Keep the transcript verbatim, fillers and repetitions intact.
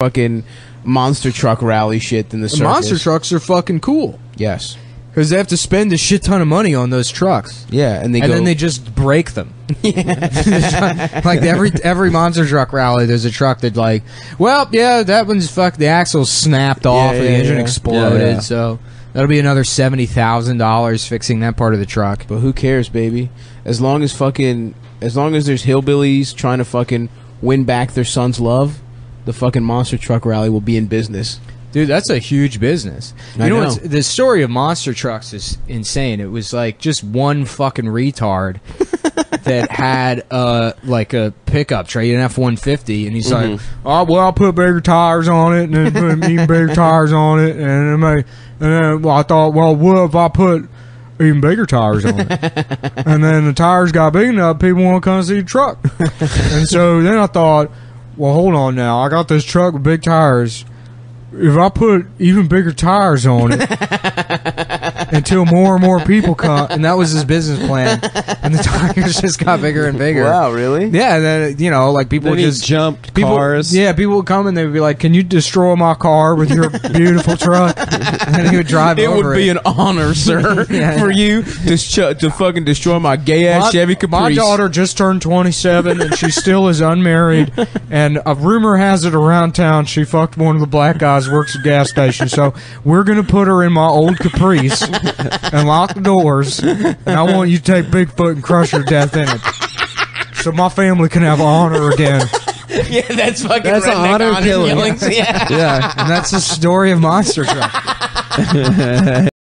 fucking monster truck rally shit than the circus. Monster trucks are fucking cool. Yes. Because they have to spend a shit ton of money on those trucks. Yeah, and they and go, then they just break them. Yeah. Like every every monster truck rally, there's a truck that like, well, yeah, that one's fuck. The axle snapped off, Yeah, or the yeah, engine yeah. exploded. Yeah, yeah. So that'll be another seventy thousand dollars fixing that part of the truck. But who cares, baby? As long as fucking, as long as there's hillbillies trying to fucking win back their son's love, the fucking monster truck rally will be in business. Dude, that's a huge business. You I know, know. What's, the story of monster trucks is insane. It was like just one fucking retard that had uh like a pickup truck, an F one fifty, and he's Mhm. like, "Oh, well, I'll put bigger tires on it, and then put even bigger tires on it, and then, I- and then well, I thought, well, what if I put even bigger tires on it?" And then the tires got big enough, people want to come see the truck. And so then I thought, well, hold on now, I got this truck with big tires. If I put even bigger tires on it until more and more people come, and that was his business plan, and the tires just got bigger and bigger. Wow, really? Yeah, and then, you know, like people Then he just jumped people, cars. Yeah, people would come and they would be like, "Can you destroy my car with your beautiful truck?" And he would drive It over would be it. an honor, sir, Yeah. for you to ch- to fucking destroy my gay ass My- Chevy Caprice. My daughter just turned twenty-seven and she still is unmarried. And a rumor has it around town she fucked one of the black guys who works at a gas station. So we're going to put her in my old Caprice and lock the doors. And I want you to take Bigfoot and crush her to death in it. So my family can have honor again. Yeah, that's fucking That's an redneck honor honor killing. killings. Yeah. Yeah. And that's the story of Monster Truck.